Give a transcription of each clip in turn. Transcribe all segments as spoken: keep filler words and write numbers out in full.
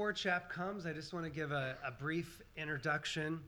before Chap comes, I just want to give a, a brief introduction.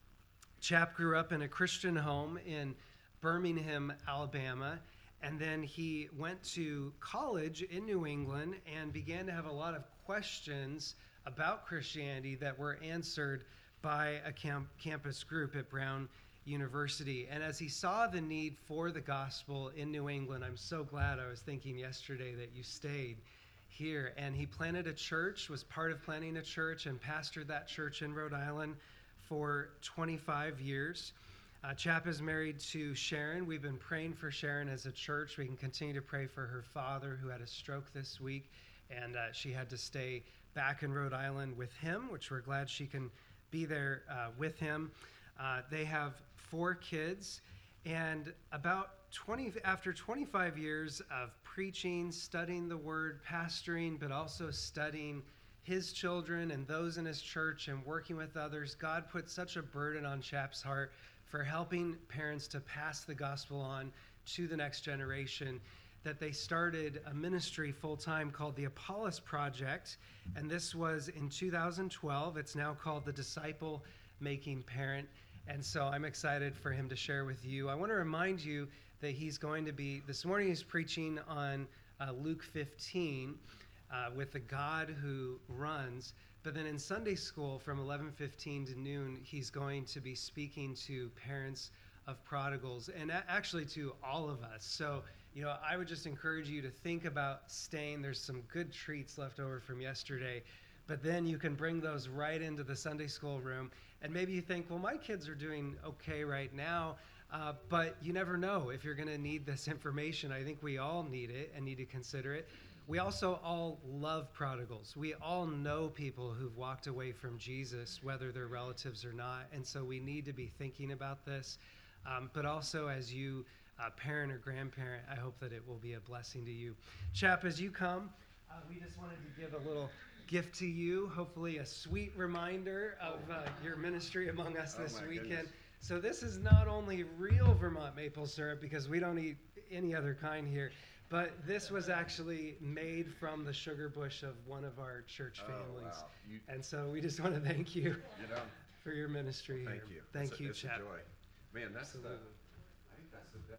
Chap grew up in a Christian home in Birmingham, Alabama, and then he went to college in New England and began to have a lot of questions about Christianity that were answered by a camp, campus group at Brown University. And as he saw the need for the gospel in New England, I'm so glad. I was thinking yesterday that you stayed here. And he planted a church, was part of planting a church, and pastored that church in Rhode Island for twenty-five years. Uh, Chap is married to Sharon. We've been praying for Sharon as a church. We can continue to pray for her father, who had a stroke this week, and uh, she had to stay back in Rhode Island with him, which we're glad she can be there uh, with him. Uh, they have four kids, and about twenty after twenty-five years of preaching, studying the word, pastoring, but also studying his children and those in his church and working with others, God put such a burden on Chap's heart for helping parents to pass the gospel on to the next generation, that they started a ministry full-time called the Apollos Project, and this was in two thousand twelve. It's now called the Disciple Making Parent, and so I'm excited for him to share with you. I want to remind you that he's going to be, this morning he's preaching on uh, Luke fifteen uh, with the God who runs, but then in Sunday school from eleven fifteen to noon, he's going to be speaking to parents of prodigals, and a- actually to all of us. So, you know, I would just encourage you to think about staying. There's some good treats left over from yesterday, but then you can bring those right into the Sunday school room. And maybe you think, well, my kids are doing okay right now, uh, but you never know if you're going to need this information. I think we all need it and need to consider it. We also all love prodigals. We all know people who've walked away from Jesus, whether they're relatives or not. And so we need to be thinking about this. Um, but also as you Uh, parent or grandparent, I hope that it will be a blessing to you. Chap, as you come, uh, we just wanted to give a little gift to you, hopefully a sweet reminder of uh, your ministry among us this oh weekend. Goodness. So this is not only real Vermont maple syrup, because we don't eat any other kind here, but this was actually made from the sugar bush of one of our church Oh, families. wow. You, And so we just want to thank you, you know, for your ministry thank here. you. Thank it's a, you, it's Chap. a joy. Man, that's Absolutely. the, I think that's the best.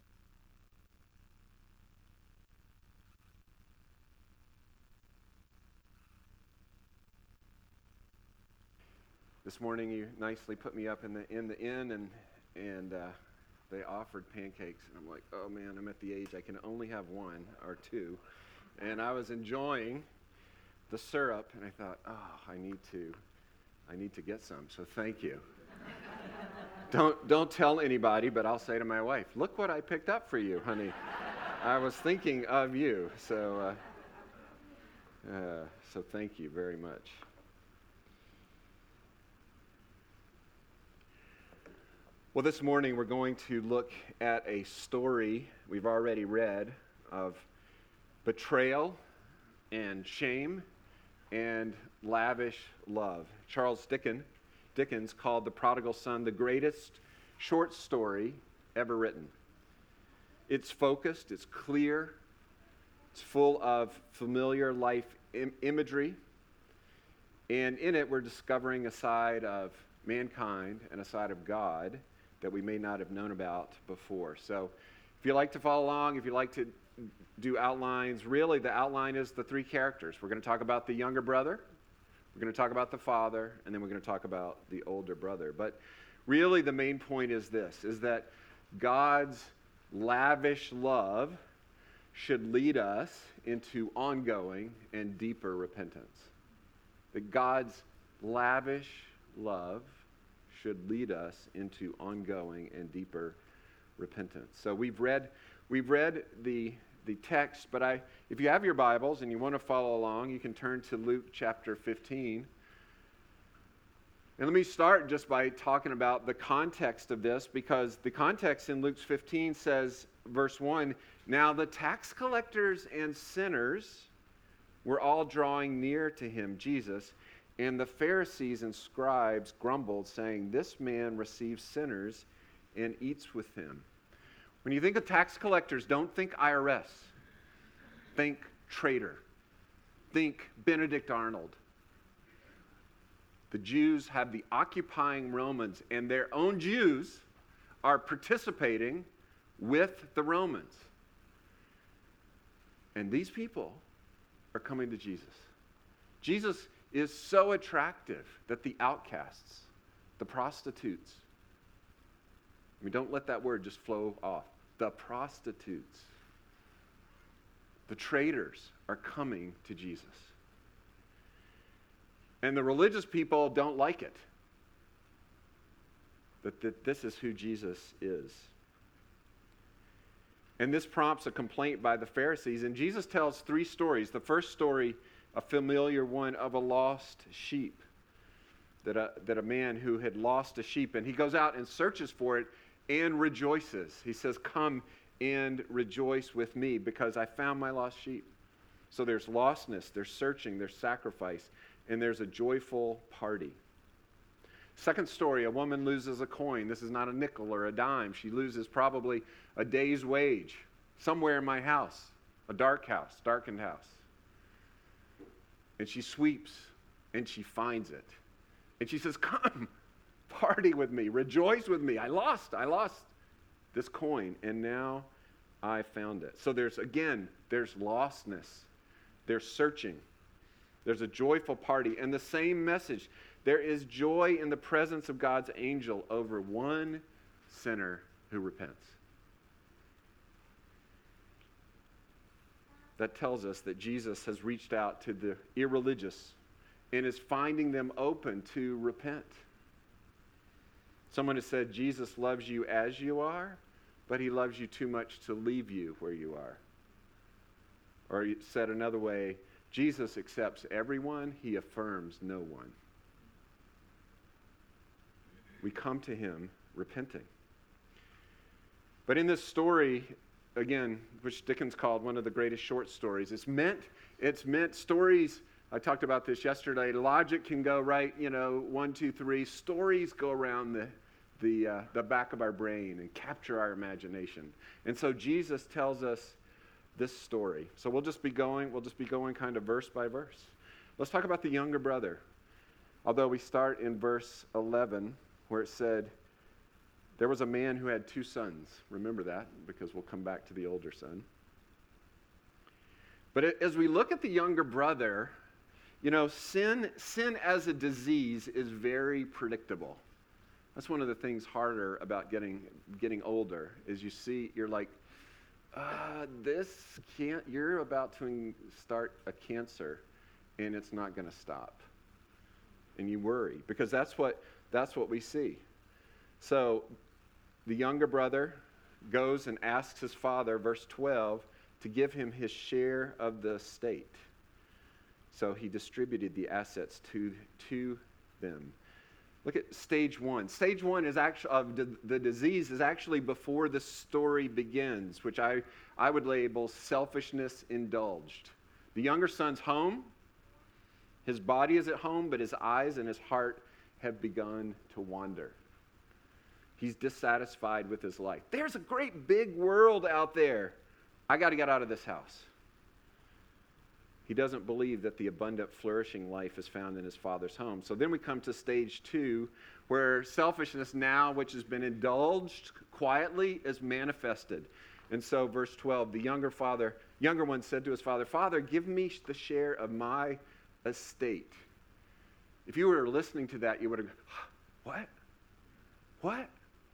This morning you nicely put me up in the in the inn, and and uh, they offered pancakes, and I'm like, oh man, I'm at the age I can only have one or two, and I was enjoying the syrup, and I thought, oh, I need to, I need to get some. So thank you. don't don't tell anybody, but I'll say to my wife, look what I picked up for you, honey. I was thinking of you. So uh, uh, so thank you very much. Well, this morning we're going to look at a story we've already read of betrayal and shame and lavish love. Charles Dickens, Dickens called The Prodigal Son the greatest short story ever written. It's focused, it's clear, it's full of familiar life im- imagery, and in it we're discovering a side of mankind and a side of God that we may not have known about before. So if you like to follow along, if you like to do outlines, really the outline is the three characters. We're going to talk about the younger brother, we're going to talk about the father, and then we're going to talk about the older brother. But really the main point is this, is that God's lavish love should lead us into ongoing and deeper repentance. That God's lavish love should lead us into ongoing and deeper repentance. So we've read we've read the the text, but I if you have your Bibles and you want to follow along, you can turn to Luke chapter fifteen. And let me start just by talking about the context of this, because the context in Luke fifteen says, verse one, now the tax collectors and sinners were all drawing near to him, Jesus, and the Pharisees and scribes grumbled, saying, this man receives sinners and eats with them. When you think of tax collectors, don't think I R S. Think traitor. Think Benedict Arnold. The Jews have the occupying Romans, and their own Jews are participating with the Romans. And these people are coming to Jesus. Jesus is so attractive that the outcasts, the prostitutes, I mean, don't let that word just flow off. The prostitutes, the traitors are coming to Jesus. And the religious people don't like it. That, that this is who Jesus is. And this prompts a complaint by the Pharisees. And Jesus tells three stories. The first story, a familiar one of a lost sheep. That a, that a man who had lost a sheep, and he goes out and searches for it and rejoices. He says, come and rejoice with me because I found my lost sheep. So there's lostness, there's searching, there's sacrifice, and there's a joyful party. Second story, a woman loses a coin. This is not a nickel or a dime. She loses probably a day's wage somewhere in my house, a dark house, darkened house. And she sweeps and she finds it. And she says, come, party with me, rejoice with me. I lost, I lost this coin, and now I found it. So there's, again, there's lostness. There's searching. There's a joyful party. And the same message. There is joy in the presence of God's angel over one sinner who repents. That tells us that Jesus has reached out to the irreligious and is finding them open to repent. Someone has said, Jesus loves you as you are, but he loves you too much to leave you where you are. Or said another way, Jesus accepts everyone, he affirms no one. We come to him repenting. But in this story, again, which Dickens called one of the greatest short stories, it's meant, it's meant stories, I talked about this yesterday, logic can go right, you know, one, two, three. Stories go around the, the, uh, the back of our brain and capture our imagination. And so Jesus tells us this story. So we'll just be going, we'll just be going kind of verse by verse. Let's talk about the younger brother. Although we start in verse eleven, where it said, there was a man who had two sons. Remember that, because we'll come back to the older son. But as we look at the younger brother, you know, sin, sin as a disease is very predictable. That's one of the things harder about getting getting older, is you see, you're like, uh, this can't, you're about to start a cancer, and it's not going to stop. And you worry, because that's what that's what we see. So the younger brother goes and asks his father, verse twelve, to give him his share of the estate. So he distributed the assets to, to them. Look at stage one. Stage one is actually of the, the disease is actually before the story begins, which I, I would label selfishness indulged. The younger son's home. His body is at home, but his eyes and his heart have begun to wander. He's dissatisfied with his life. There's a great big world out there. I got to get out of this house. He doesn't believe that the abundant, flourishing life is found in his father's home. So then we come to stage two, where selfishness now, which has been indulged quietly, is manifested. And so verse twelve, the younger father, younger one said to his father, Father, give me the share of my estate. If you were listening to that, you would have gone, what? What?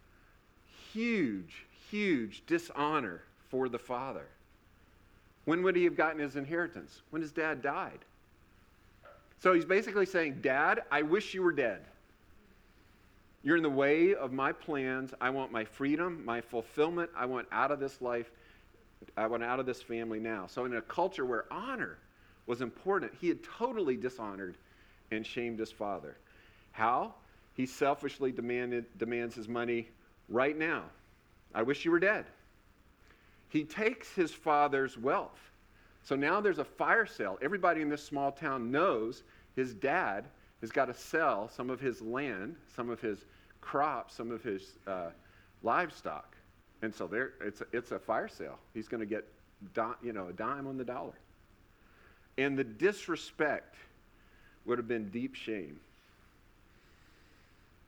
Huge, huge dishonor for the father. When would he have gotten his inheritance? When his dad died. So he's basically saying, Dad, I wish you were dead. You're in the way of my plans. I want my freedom, my fulfillment. I want out of this life. I want out of this family now. So in a culture where honor was important, he had totally dishonored and shamed his father. How? He selfishly demanded, demands his money right now. I wish you were dead. He takes his father's wealth. So now there's a fire sale. Everybody in this small town knows his dad has got to sell some of his land, some of his crops, some of his uh, livestock. And so there, it's a, it's a fire sale. He's going to get di- you know, a dime on the dollar. And the disrespect would have been deep shame.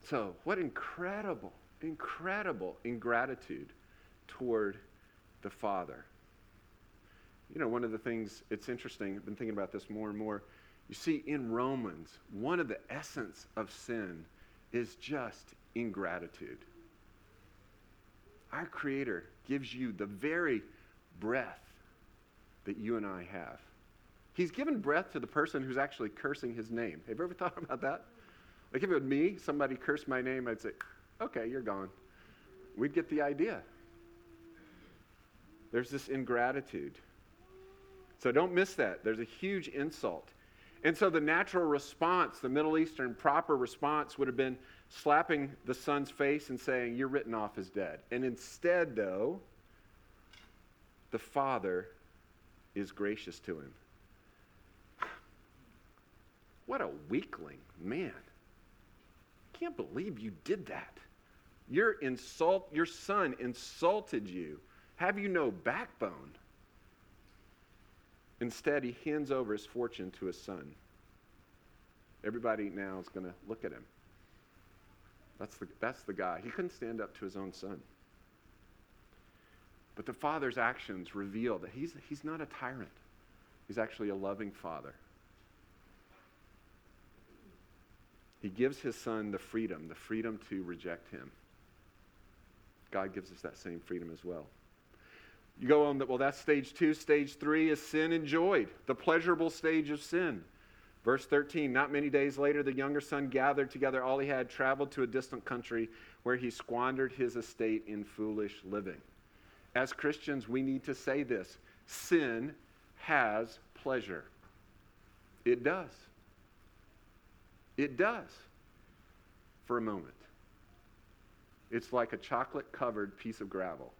So, what incredible, incredible ingratitude toward the Father. You know, one of the things, it's interesting, I've been thinking about this more and more. You see, in Romans, one of the essence of sin is just ingratitude. Our Creator gives you the very breath that you and I have. He's given breath to the person who's actually cursing his name. Have you ever thought about that? Like if it was me, somebody cursed my name, I'd say, okay, you're gone. We'd get the idea. There's this ingratitude. So don't miss that. There's a huge insult. And so the natural response, the Middle Eastern proper response would have been slapping the son's face and saying, you're written off as dead. And instead, though, the father is gracious to him. What a weakling, man. I can't believe you did that. Your insult, your son insulted you. Have you no backbone? Instead, he hands over his fortune to his son. Everybody now is going to look at him. That's the, that's the guy. He couldn't stand up to his own son. But the father's actions reveal that he's, he's not a tyrant. He's actually a loving father. He gives his son the freedom, the freedom to reject him. God gives us that same freedom as well. You go on, the, well, that's stage two. Stage three is sin enjoyed, the pleasurable stage of sin. Verse thirteen, not many days later, the younger son gathered together all he had, traveled to a distant country where he squandered his estate in foolish living. As Christians, we need to say this. Sin has pleasure. It does. It does. For a moment. It's like a chocolate-covered piece of gravel.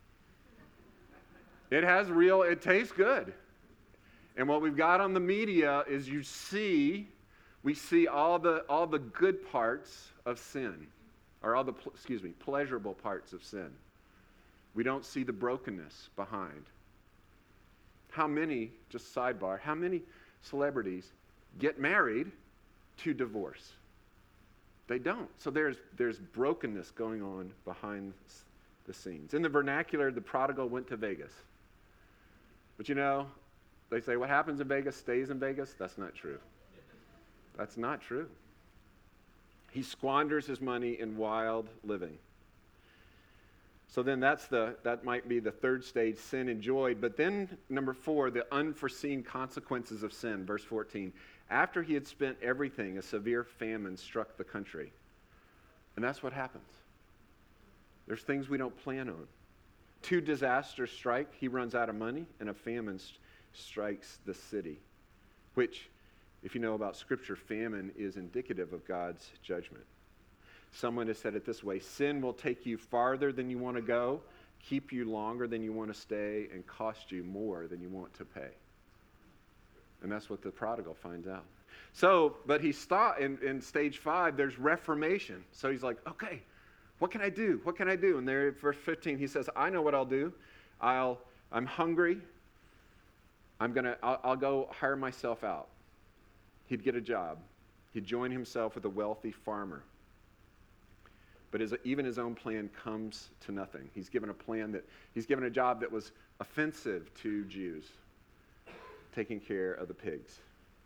It has real, it tastes good. And what we've got on the media is you see, we see all the all the good parts of sin, or all the, excuse me, pleasurable parts of sin. We don't see the brokenness behind. How many, just sidebar, how many celebrities get married to divorce? They don't. So there's there's brokenness going on behind the scenes. In the vernacular, the prodigal went to Vegas. But you know, they say what happens in Vegas stays in Vegas. That's not true. That's not true. He squanders his money in wild living. So then that's the that might be the third stage, sin enjoyed. But then number four, the unforeseen consequences of sin, verse fourteen. After he had spent everything, a severe famine struck the country. And that's what happens. There's things we don't plan on. Two disasters strike, he runs out of money, and a famine st- strikes the city, which, if you know about Scripture, famine is indicative of God's judgment. Someone has said it this way, sin will take you farther than you want to go, keep you longer than you want to stay, and cost you more than you want to pay. And that's what the prodigal finds out. So, but he stopped in, in stage five, there's reformation. So he's like, okay, what can I do? What can I do? And there, verse fifteen, he says, I know what I'll do. I'll, I'm hungry. I'm gonna, I'll, I'll go hire myself out. He'd get a job. He'd join himself with a wealthy farmer. But his, even his own plan comes to nothing. He's given a plan that, he's given a job that was offensive to Jews, taking care of the pigs.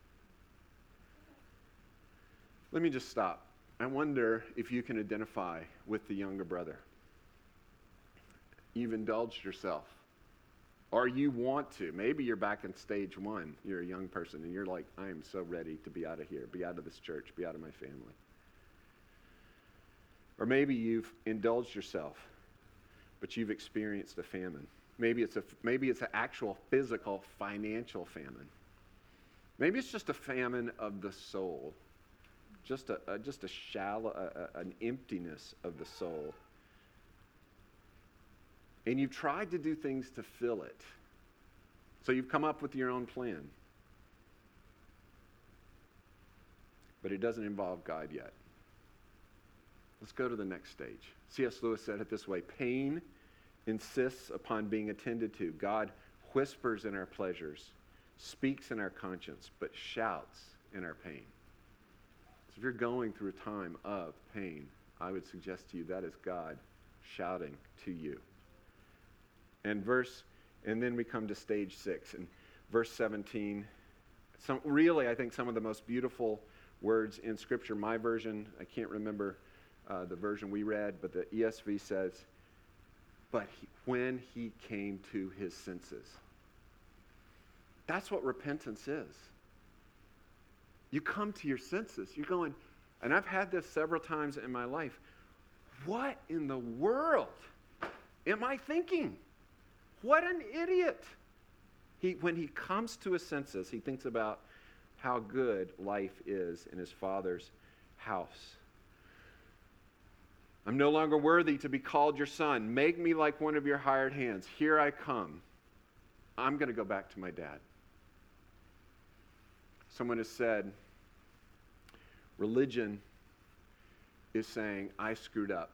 Let me just stop. I wonder if you can identify with the younger brother. You've indulged yourself. Or you want to. Maybe you're back in stage one. You're a young person and you're like, I am so ready to be out of here, be out of this church, be out of my family. Or maybe you've indulged yourself, but you've experienced a famine. Maybe it's a maybe it's an actual physical, financial famine. Maybe it's just a famine of the soul. Just a, a just a shallow, a, a, an emptiness of the soul. And you've tried to do things to fill it. So you've come up with your own plan. But it doesn't involve God yet. Let's go to the next stage. C S Lewis said it this way, pain insists upon being attended to. God whispers in our pleasures, speaks in our conscience, but shouts in our pain. It's if you're going through a time of pain, I would suggest to you that is God shouting to you. And verse, and then we come to stage six, and verse seventeen. Some really, I think some of the most beautiful words in Scripture. My version, I can't remember uh, the version we read, but the E S V says, "But he, when he came to his senses." That's what repentance is. You come to your senses. You're going, and I've had this several times in my life. What in the world am I thinking? What an idiot. He, when he comes to his senses, he thinks about how good life is in his Father's house. I'm no longer worthy to be called your son. Make me like one of your hired hands. Here I come. I'm going to go back to my dad. Someone has said, religion is saying, I screwed up.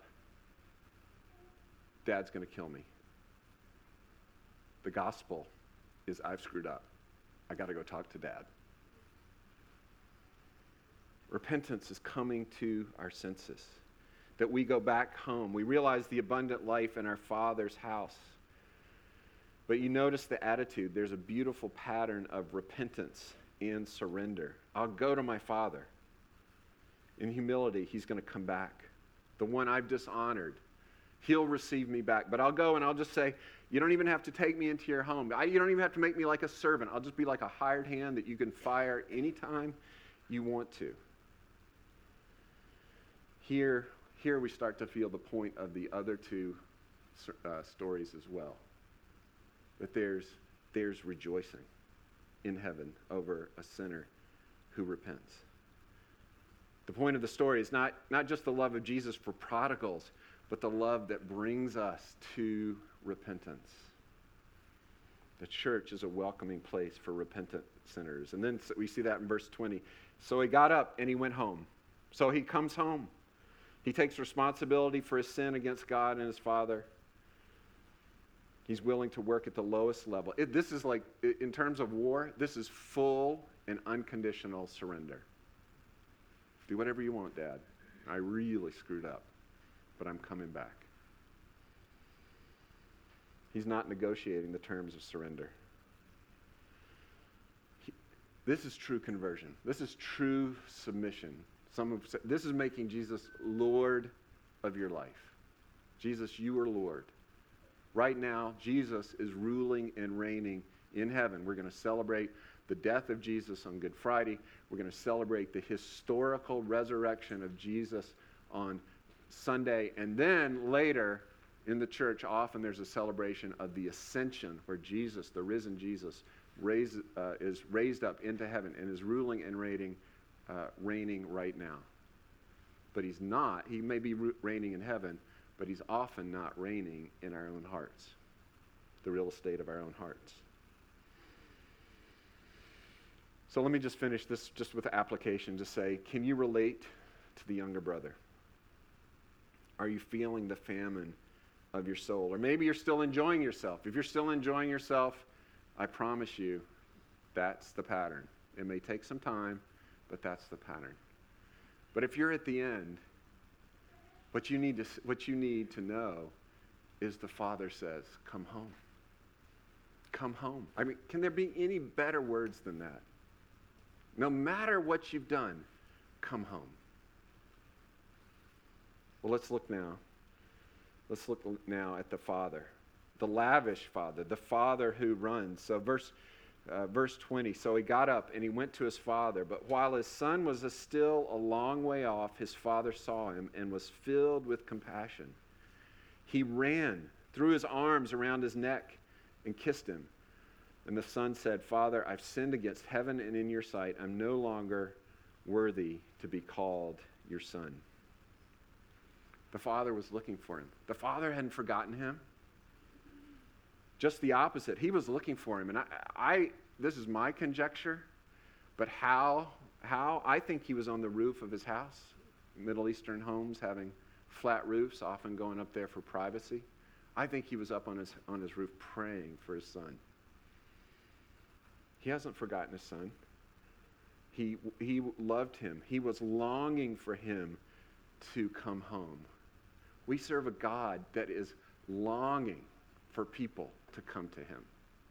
Dad's going to kill me. The gospel is, I've screwed up. I got to go talk to Dad. Repentance is coming to our senses. That we go back home. We realize the abundant life in our Father's house. But you notice the attitude. There's a beautiful pattern of repentance and surrender. I'll go to my Father. In humility, he's going to come back. The one I've dishonored, he'll receive me back. But I'll go and I'll just say, you don't even have to take me into your home. I, you don't even have to make me like a servant. I'll just be like a hired hand that you can fire anytime you want to. Here, here we start to feel the point of the other two uh, stories as well. That there's, there's rejoicing in heaven over a sinner who repents. The point of the story is not, not just the love of Jesus for prodigals, but the love that brings us to repentance. The church is a welcoming place for repentant sinners. And then we see that in verse twenty. So he got up and he went home. So he comes home. He takes responsibility for his sin against God and his Father. He's willing to work at the lowest level. It, this is like, in terms of war, this is full and unconditional surrender. Do whatever you want, Dad. I really screwed up, but I'm coming back. He's not negotiating the terms of surrender. He, this is true conversion. This is true submission. Some have said, this is making Jesus Lord of your life. Jesus, you are Lord. Right now, Jesus is ruling and reigning in heaven. We're going to celebrate the death of Jesus on Good Friday. We're going to celebrate the historical resurrection of Jesus on Sunday. And then later in the church, often there's a celebration of the ascension where Jesus, the risen Jesus, raised, uh, is raised up into heaven and is ruling and reigning, uh, reigning right now. But he's not. He may be reigning in heaven, but he's often not reigning in our own hearts, the real estate of our own hearts. So let me just finish this just with the application to say, can you relate to the younger brother? Are you feeling the famine of your soul? Or maybe you're still enjoying yourself. If you're still enjoying yourself, I promise you that's the pattern. It may take some time, but that's the pattern. But if you're at the end, what you need to, what you need to know is the Father says, come home. Come home. I mean, can there be any better words than that? No matter what you've done, come home. Well, let's look now. Let's look now at the Father, the lavish Father, the Father who runs. So verse, uh, verse twenty, so he got up and he went to his father, but while his son was still a long way off, his father saw him and was filled with compassion. He ran, threw his arms around his neck and kissed him. And the son said, Father, I've sinned against heaven and in your sight. I'm no longer worthy to be called your son. The father was looking for him. The father hadn't forgotten him. Just the opposite. He was looking for him. And I, I this is my conjecture, but how, how? I think he was on the roof of his house. Middle Eastern homes having flat roofs, often going up there for privacy. I think he was up on his, on his roof praying for his son. He hasn't forgotten his son. He, he loved him. He was longing for him to come home. We serve a God that is longing for people to come to him,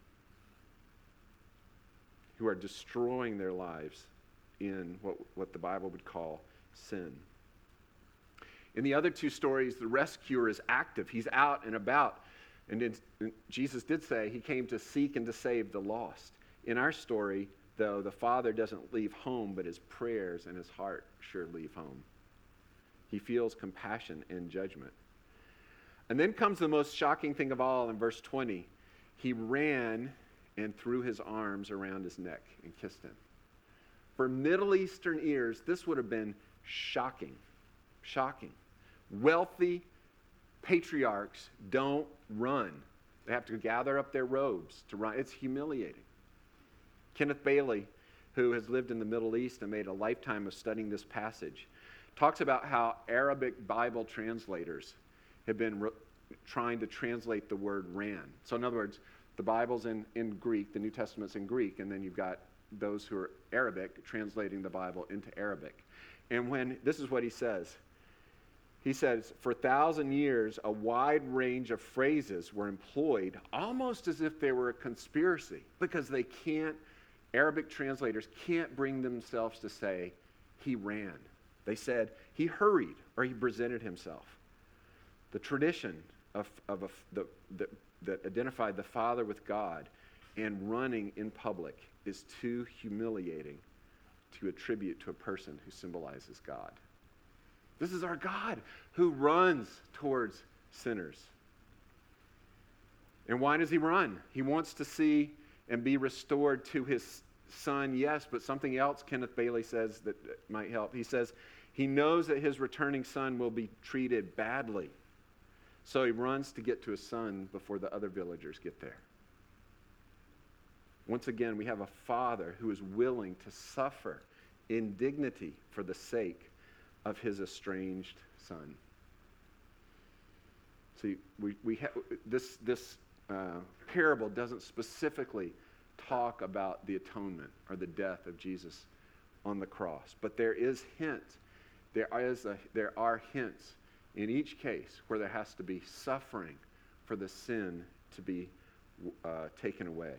who are destroying their lives in what, what the Bible would call sin. In the other two stories, the rescuer is active. He's out and about. And in, Jesus did say he came to seek and to save the lost. In our story, though, the Father doesn't leave home, but his prayers and his heart sure leave home. He feels compassion and judgment. And then comes the most shocking thing of all in verse twenty. He ran and threw his arms around his neck and kissed him. For Middle Eastern ears, this would have been shocking. Shocking. Wealthy patriarchs don't run. They have to gather up their robes to run. It's humiliating. Kenneth Bailey, who has lived in the Middle East and made a lifetime of studying this passage, talks about how Arabic Bible translators have been re- trying to translate the word ran. So in other words, the Bible's in, in Greek, the New Testament's in Greek, and then you've got those who are Arabic translating the Bible into Arabic. And when, this is what he says. He says, for a thousand years, a wide range of phrases were employed almost as if they were a conspiracy, because they can't, Arabic translators can't bring themselves to say, he ran. They said, he hurried, or he presented himself. The tradition of, of a, the, the, that identified the Father with God and running in public is too humiliating to attribute to a person who symbolizes God. This is our God who runs towards sinners. And why does he run? He wants to see and be restored to his son, yes, but something else Kenneth Bailey says that might help. He says he knows that his returning son will be treated badly. So he runs to get to his son before the other villagers get there. Once again, we have a father who is willing to suffer indignity for the sake of his estranged son. See, we, we ha- this, this uh, parable doesn't specifically talk about the atonement or the death of Jesus on the cross, but there is hint, there is a, there are hints in each case where there has to be suffering for the sin to be uh, taken away.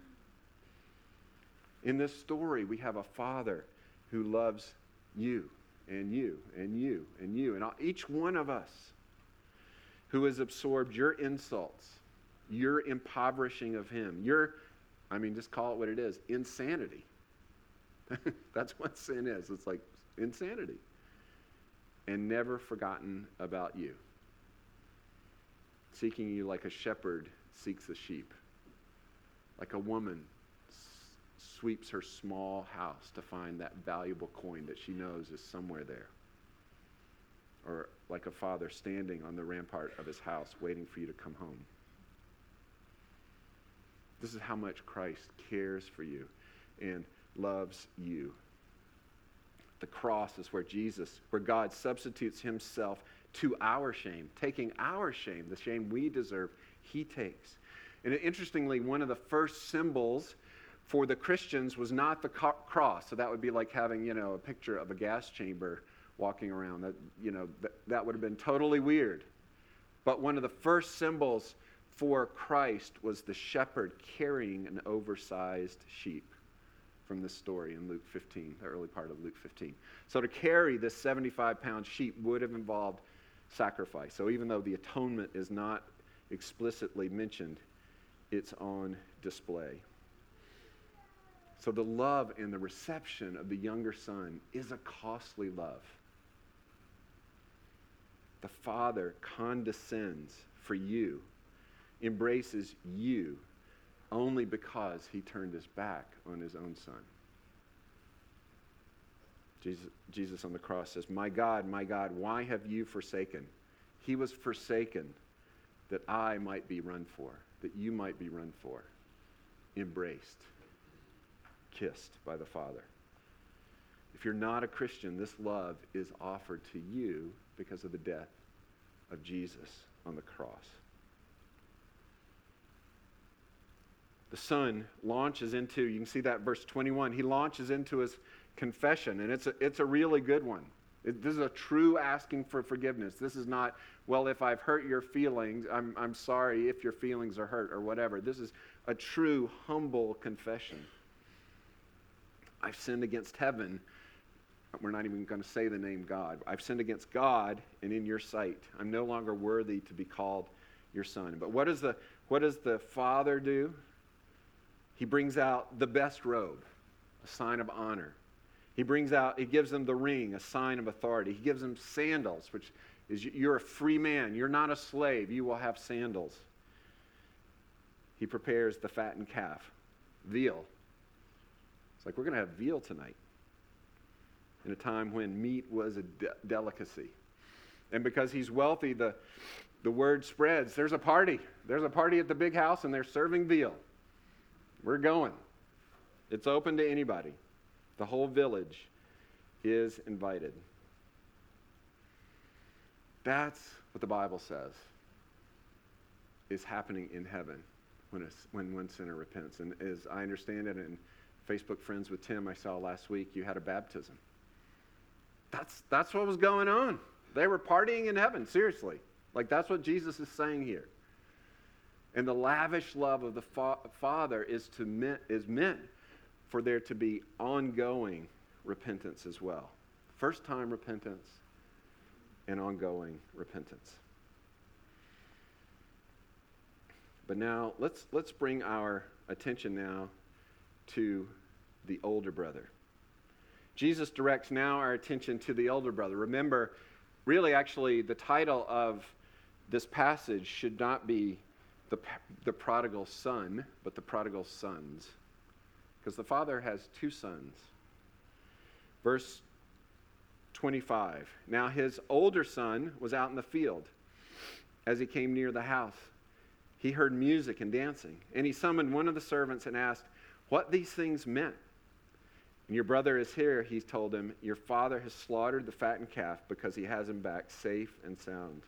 In this story, we have a father who loves you and you and you and you and all, each one of us, who has absorbed your insults, your impoverishing of him, your, I mean, just call it what it is, insanity. That's what sin is. It's like insanity. And never forgotten about you. Seeking you like a shepherd seeks the sheep. Like a woman s- sweeps her small house to find that valuable coin that she knows is somewhere there. Or like a father standing on the rampart of his house waiting for you to come home. This is how much Christ cares for you and loves you. The cross is where Jesus, where God substitutes himself to our shame, taking our shame, the shame we deserve, he takes. And interestingly, one of the first symbols for the Christians was not the co- cross. So that would be like having, you know, a picture of a gas chamber walking around. That, you know, that, that would have been totally weird. But one of the first symbols for Christ was the shepherd carrying an oversized sheep. From this story in Luke fifteen, the early part of Luke fifteen. So to carry this seventy-five pound sheep would have involved sacrifice. So even though the atonement is not explicitly mentioned, it's on display. So the love and the reception of the younger son is a costly love. The Father condescends for you, embraces you, only because he turned his back on his own son. Jesus, Jesus on the cross says, my God, my God, why have you forsaken? He was forsaken that I might be run for, that you might be run for, embraced, kissed by the Father. If you're not a Christian, this love is offered to you because of the death of Jesus on the cross. The son launches into, you can see that verse twenty-one, he launches into his, confession, and it's a, it's a really good one. It, this is a true asking for forgiveness. This is not, well, if I've hurt your feelings, I'm, I'm sorry if your feelings are hurt or whatever. This is a true, humble confession. I've sinned against heaven. We're not even going to say the name God. I've sinned against God and in your sight. I'm no longer worthy to be called your son. But what does the, what does the Father do? He brings out the best robe, a sign of honor. He brings out, he gives them the ring, a sign of authority. He gives them sandals, which is you're a free man. You're not a slave. You will have sandals. He prepares the fattened calf, veal. It's like, we're going to have veal tonight in a time when meat was a de- delicacy. And because he's wealthy, the, the word spreads. There's a party. There's a party at the big house, and they're serving veal. We're going. It's open to anybody. The whole village is invited. That's what the Bible says is happening in heaven when, a, when one sinner repents. And as I understand it, and Facebook Friends with Tim I saw last week, you had a baptism. That's, that's what was going on. They were partying in heaven, seriously. Like, that's what Jesus is saying here. And the lavish love of the fa- Father is, to meant, is meant for there to be ongoing repentance as well. First time repentance and ongoing repentance. But now let's let's bring our attention now to the older brother. Jesus directs now our attention to the older brother. Remember, really actually the title of this passage should not be the, the prodigal son, but the prodigal sons. Because the father has two sons. Verse twenty-five. Now his older son was out in the field. As he came near the house, he heard music and dancing. And he summoned one of the servants and asked what these things meant. And your brother is here, he told him. Your father has slaughtered the fattened calf because he has him back safe and sound.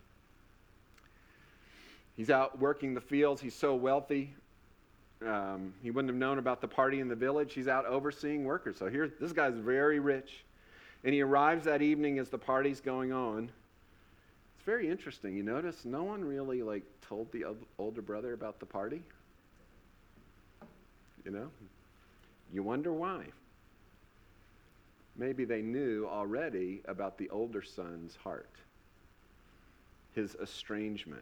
He's out working the fields. He's so wealthy. Um, he wouldn't have known about the party in the village. He's out overseeing workers. So here, this guy's very rich. And he arrives that evening as the party's going on. It's very interesting. You notice no one really like told the older brother about the party. You know? You wonder why. Maybe they knew already about the older son's heart, his estrangement.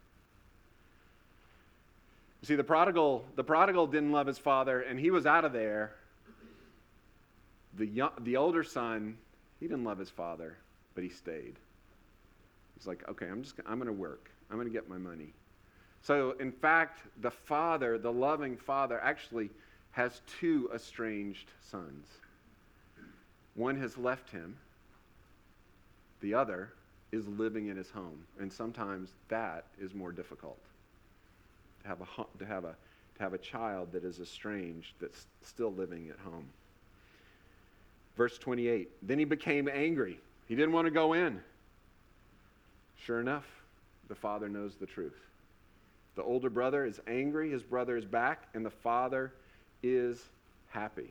You see, the prodigal, the prodigal didn't love his father, and he was out of there. The young, the older son, he didn't love his father, but he stayed. He's like, okay, I'm just, I'm going to work. I'm going to get my money. So, in fact, the father, the loving father, actually has two estranged sons. One has left him. The other is living in his home, and sometimes that is more difficult. To have a to have a to have a child that is estranged, that's still living at home. Verse twenty-eight. Then he became angry. He didn't want to go in. Sure enough, the father knows the truth. The older brother is angry. His brother is back, and the father is happy.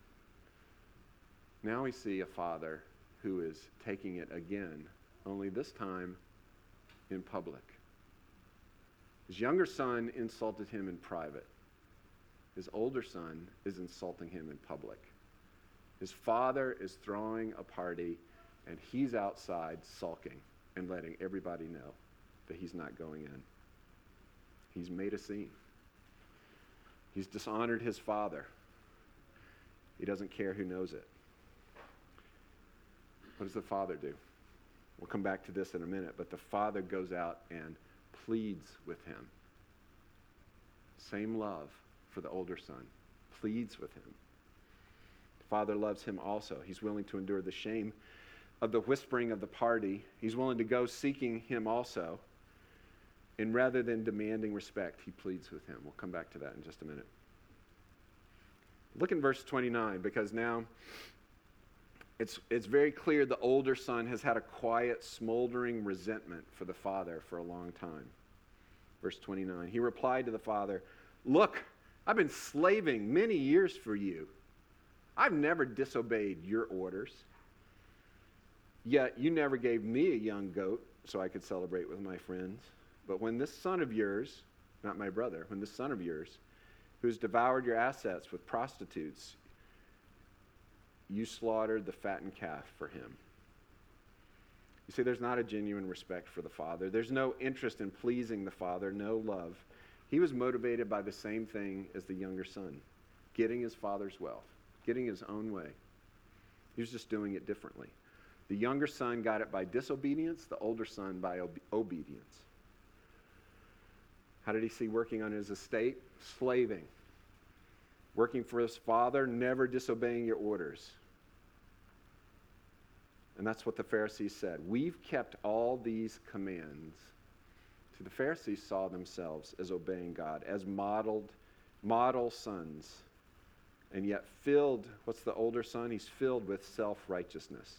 Now we see a father who is taking it again, only this time in public. His younger son insulted him in private. His older son is insulting him in public. His father is throwing a party, and he's outside sulking and letting everybody know that he's not going in. He's made a scene. He's dishonored his father. He doesn't care who knows it. What does the father do? We'll come back to this in a minute, but the father goes out and pleads with him. Same love for the older son. Pleads with him. The father loves him also. He's willing to endure the shame of the whispering of the party. He's willing to go seeking him also. And rather than demanding respect, he pleads with him. We'll come back to that in just a minute. Look in verse twenty-nine, because now it's, it's very clear the older son has had a quiet, smoldering resentment for the father for a long time. Verse twenty-nine, he replied to the father, "Look, I've been slaving many years for you. I've never disobeyed your orders. Yet you never gave me a young goat so I could celebrate with my friends. But when this son of yours, not my brother, when this son of yours, who's devoured your assets with prostitutes, you slaughtered the fattened calf for him. You see, there's not a genuine respect for the Father. There's no interest in pleasing the Father, no love. He was motivated by the same thing as the younger son, getting his father's wealth, getting his own way. He was just doing it differently. The younger son got it by disobedience, the older son by ob- obedience. How did he see working on his estate? Slaving. Working for his father, never disobeying your orders. And that's what the Pharisees said. We've kept all these commands. See, the Pharisees saw themselves as obeying God, as modeled, model sons. And yet filled, what's the older son? He's filled with self-righteousness.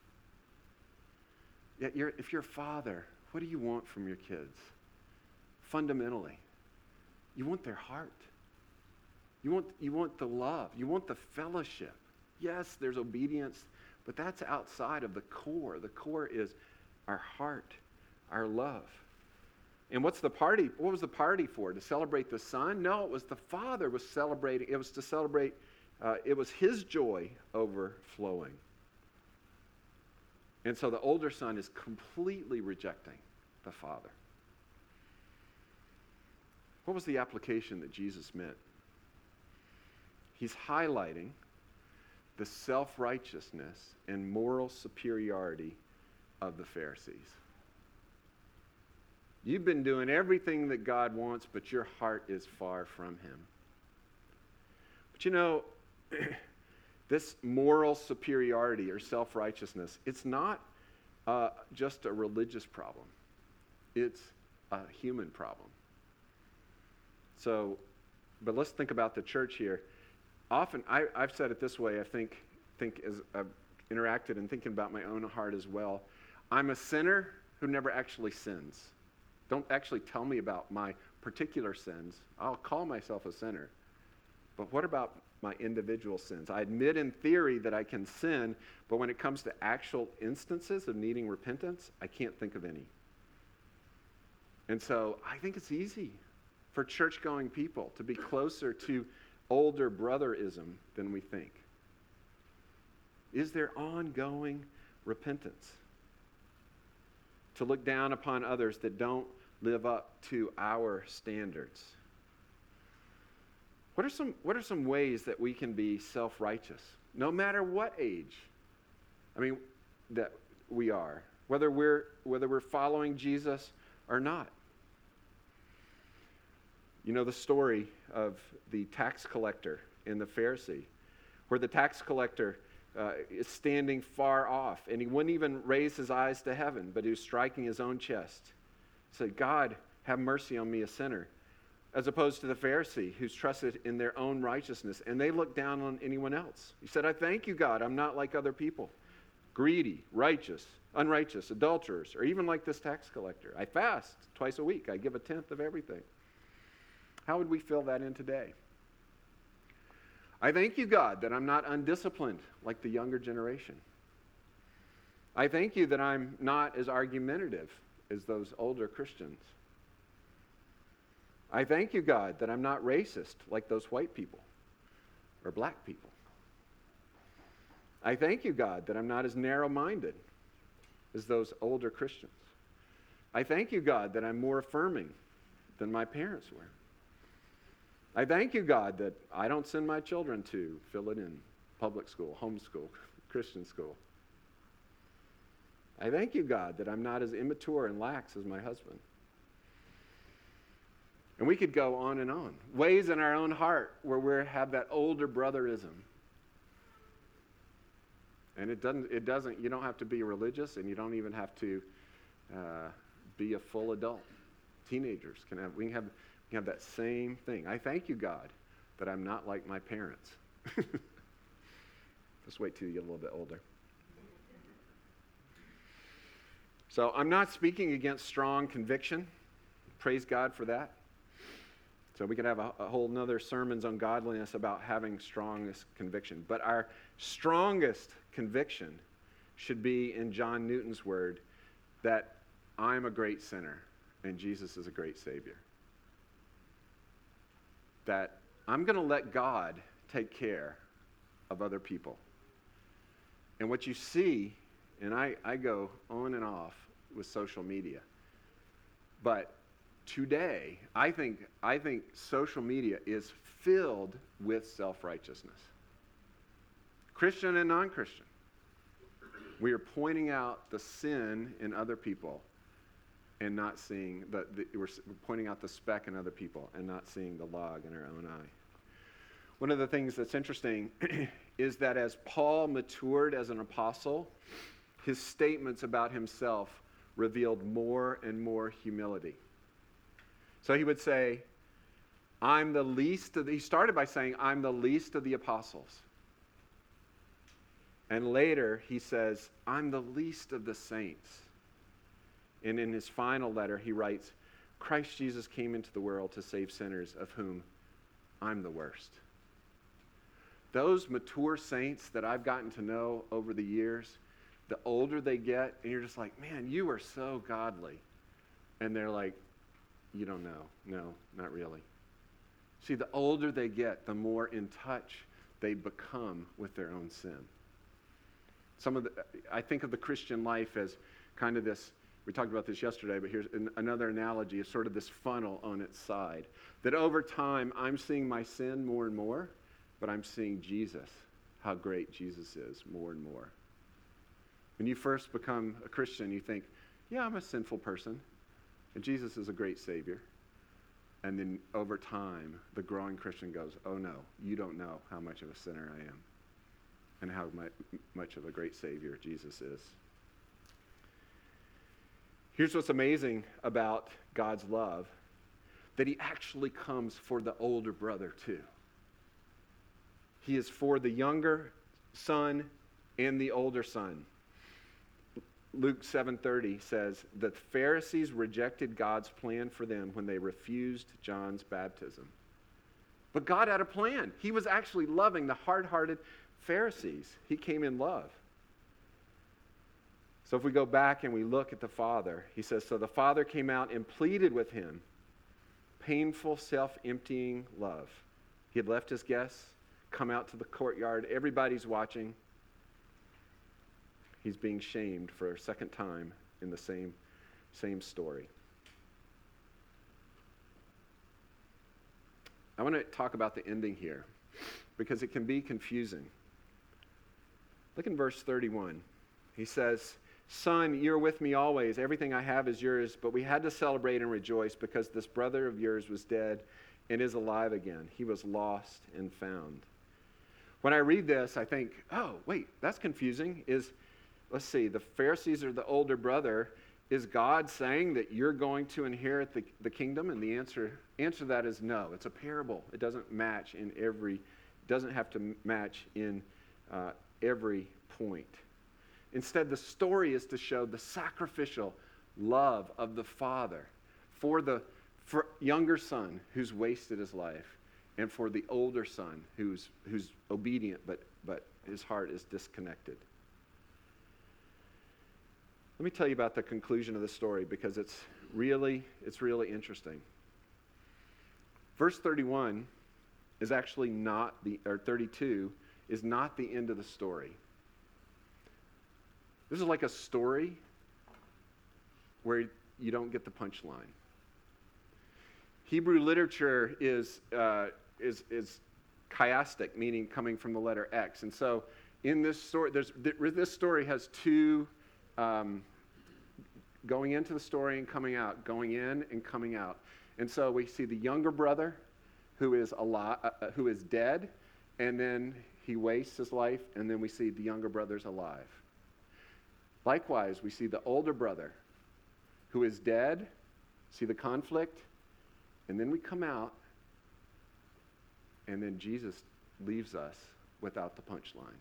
Yet you're, if you're a father, what do you want from your kids? Fundamentally, you want their heart. You want, you want the love. You want the fellowship. Yes, there's obedience, but that's outside of the core. The core is our heart, our love. And what's the party? What was the party for? To celebrate the son? No, it was the father was celebrating. It was to celebrate, uh, it was his joy overflowing. And so the older son is completely rejecting the father. What was the application that Jesus meant? He's highlighting the self-righteousness and moral superiority of the Pharisees. You've been doing everything that God wants, but your heart is far from him. But you know, this moral superiority or self-righteousness, it's not uh, just a religious problem. It's a human problem. So, but let's think about the church here. Often, I, I've said it this way, I think, think as I've interacted and thinking about my own heart as well. I'm a sinner who never actually sins. Don't actually tell me about my particular sins. I'll call myself a sinner. But what about my individual sins? I admit in theory that I can sin, but when it comes to actual instances of needing repentance, I can't think of any. And so I think it's easy for church-going people to be closer to older brotherism than we think. Is there ongoing repentance? To look down upon others that don't live up to our standards. What are some, what are some ways that we can be self-righteous, no matter what age? I mean, that we are, whether we're whether we're following Jesus or not. You know the story of the tax collector and the Pharisee, where the tax collector uh, is standing far off, and he wouldn't even raise his eyes to heaven, but he was striking his own chest. He said, God, have mercy on me, a sinner. As opposed to the Pharisee, who's trusted in their own righteousness, and they look down on anyone else. He said, I thank you, God, I'm not like other people, greedy, righteous, unrighteous, adulterers, or even like this tax collector. I fast twice a week. I give a tenth of everything. How would we fill that in today? I thank you, God, that I'm not undisciplined like the younger generation. I thank you that I'm not as argumentative as those older Christians. I thank you, God, that I'm not racist like those white people or black people. I thank you, God, that I'm not as narrow-minded as those older Christians. I thank you, God, that I'm more affirming than my parents were. I thank you, God, that I don't send my children to fill it in public school, homeschool, Christian school. I thank you, God, that I'm not as immature and lax as my husband. And we could go on and on. Ways in our own heart where we have that older brotherism. And it doesn't, it doesn't, you don't have to be religious, and you don't even have to uh, be a full adult. Teenagers can have, we can have, we can have that same thing. I thank you, God, that I'm not like my parents. Just wait till you get a little bit older. So I'm not speaking against strong conviction. Praise God for that. So we could have a, a whole nother sermons on godliness about having strongest conviction. But our strongest conviction should be in John Newton's word that I'm a great sinner and Jesus is a great Savior. That I'm going to let God take care of other people. And what you see, and I, I go on and off with social media, but today, I think, I think social media is filled with self-righteousness. Christian and non-Christian. We are pointing out the sin in other people and not seeing, the, the, we're pointing out the speck in other people and not seeing the log in our own eye. One of the things that's interesting is that as Paul matured as an apostle, his statements about himself revealed more and more humility. So he would say, I'm the least of the, he started by saying, I'm the least of the apostles. And later he says, I'm the least of the saints. And in his final letter he writes, Christ Jesus came into the world to save sinners, of whom I'm the worst. Those mature saints that I've gotten to know over the years, the older they get, and you're just like, man, you are so godly. And they're like, you don't know. No, not really. See, the older they get, the more in touch they become with their own sin. Some of the, I think of the Christian life as kind of this, we talked about this yesterday, but here's an, another analogy, is sort of this funnel on its side. That over time, I'm seeing my sin more and more, but I'm seeing Jesus, how great Jesus is, more and more. When you first become a Christian, you think, yeah, I'm a sinful person. And Jesus is a great Savior. And then over time, the growing Christian goes, oh no, you don't know how much of a sinner I am and how much of a great Savior Jesus is. Here's what's amazing about God's love, that he actually comes for the older brother too. He is for the younger son and the older son. Luke seven thirty says, the Pharisees rejected God's plan for them when they refused John's baptism. But God had a plan. He was actually loving the hard-hearted Pharisees. He came in love. So if we go back and we look at the Father, he says, so the Father came out and pleaded with him, painful, self-emptying love. He had left his guests, come out to the courtyard. Everybody's watching. He's being shamed for a second time in the same, same story. I want to talk about the ending here because it can be confusing. Look in verse thirty-one. He says, Son, you're with me always. Everything I have is yours, but we had to celebrate and rejoice because this brother of yours was dead and is alive again. He was lost and found. When I read this, I think, oh, wait, that's confusing. Is Let's see, the Pharisees are the older brother. Is God saying that you're going to inherit the, the kingdom? And the answer, answer to that is no. It's a parable. It doesn't match in every, doesn't have to match in uh, every point. Instead, the story is to show the sacrificial love of the Father for the for younger son who's wasted his life, and for the older son who's who's obedient, but but his heart is disconnected. Let me tell you about the conclusion of the story because it's really, it's really interesting. Verse thirty-one is actually not the, or thirty-two is not the end of the story. This is like a story where you don't get the punchline. Hebrew literature is uh, is is chiastic, meaning coming from the letter X, and so in this story, there's this story has two. Um, going into the story and coming out, going in and coming out. And so we see the younger brother who is alive, uh, who is dead, and then he wastes his life, and then we see the younger brother's alive. Likewise, we see the older brother who is dead, see the conflict, and then we come out, and then Jesus leaves us without the punchline.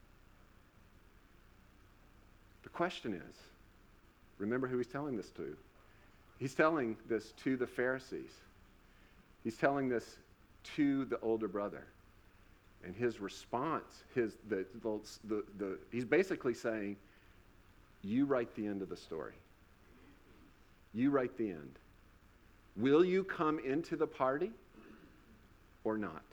The question is, remember who he's telling this to. He's telling this to the Pharisees. He's telling this to the older brother. And his response, his the, the, the, the he's basically saying, you write the end of the story. You write the end. Will you come into the party or not?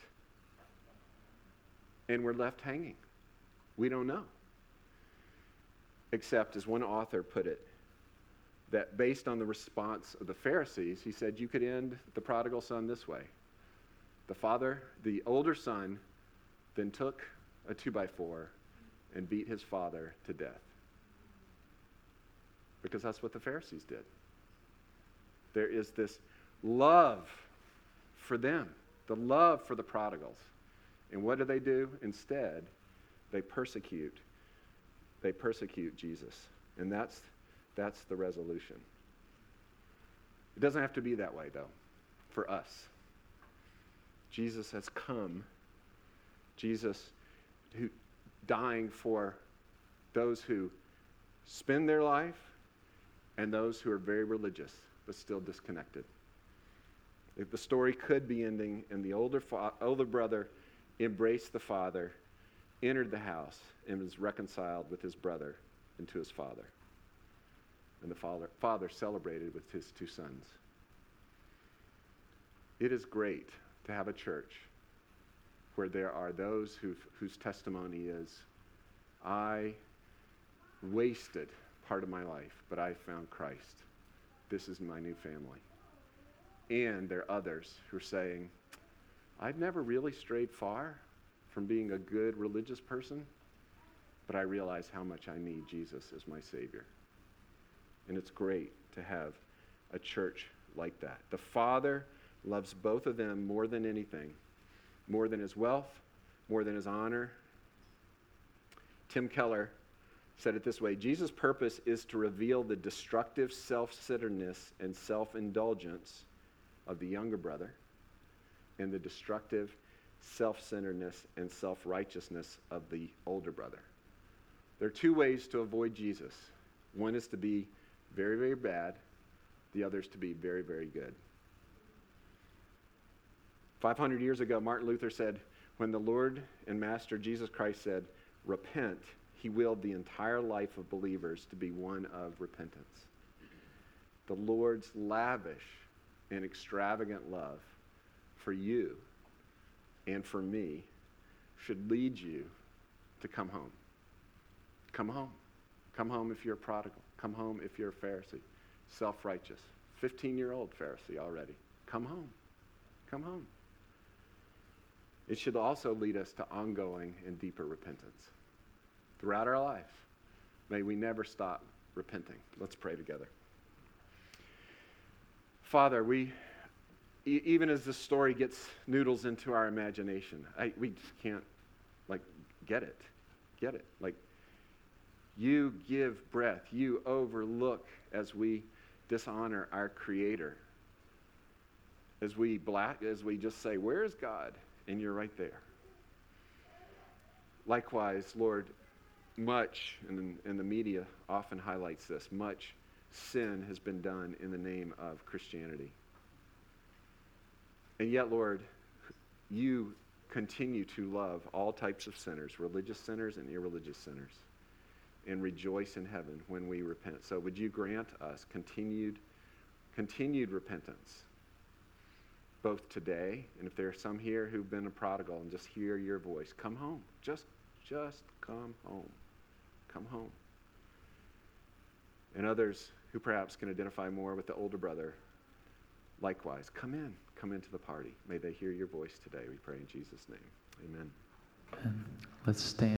And we're left hanging. We don't know. Except, as one author put it, that based on the response of the Pharisees, he said you could end the prodigal son this way. The father, the older son, then took a two by four and beat his father to death. Because that's what the Pharisees did. There is this love for them, the love for the prodigals. And what do they do? Instead, they persecute. They persecute Jesus. And that's that's the resolution. It doesn't have to be that way, though, for us. Jesus has come. Jesus who dying for those who spend their life and those who are very religious but still disconnected. If the story could be ending and the older fa- older brother embraced the father, entered the house, and was reconciled with his brother and to his father. And the father, father celebrated with his two sons. It is great to have a church where there are those who whose testimony is, I wasted part of my life, but I found Christ. This is my new family. And there are others who are saying, I'd never really strayed far from being a good religious person, but I realize how much I need Jesus as my Savior. And it's great to have a church like that. The Father loves both of them more than anything, more than his wealth, more than his honor. Tim Keller said it this way: Jesus' purpose is to reveal the destructive self-centeredness and self-indulgence of the younger brother and the destructive self-centeredness and self-righteousness of the older brother. There are two ways to avoid Jesus. One is to be very, very bad. The other is to be very, very good. five hundred years ago, Martin Luther said, when the Lord and Master Jesus Christ said, repent, he willed the entire life of believers to be one of repentance. The Lord's lavish and extravagant love for you and for me should lead you to come home. Come home. Come home if you're a prodigal. Come home if you're a Pharisee. Self-righteous. fifteen-year-old Pharisee already. Come home. Come home. It should also lead us to ongoing and deeper repentance. Throughout our life, may we never stop repenting. Let's pray together. Father, we, e- even as this story gets noodles into our imagination, I, we just can't, like, get it. Get it. Like, you give breath. You overlook as we dishonor our Creator. As we black, as we just say, where is God? And you're right there. Likewise, Lord, much, and, and the media often highlights this, much sin has been done in the name of Christianity. And yet, Lord, you continue to love all types of sinners, religious sinners and irreligious sinners, and rejoice in heaven when we repent. So would you grant us continued, continued repentance, both today, and if there are some here who've been a prodigal and just hear your voice, come home. Just, just come home. Come home. And others who perhaps can identify more with the older brother, likewise, come in. Come into the party. May they hear your voice today, we pray in Jesus' name. Amen. And let's stand.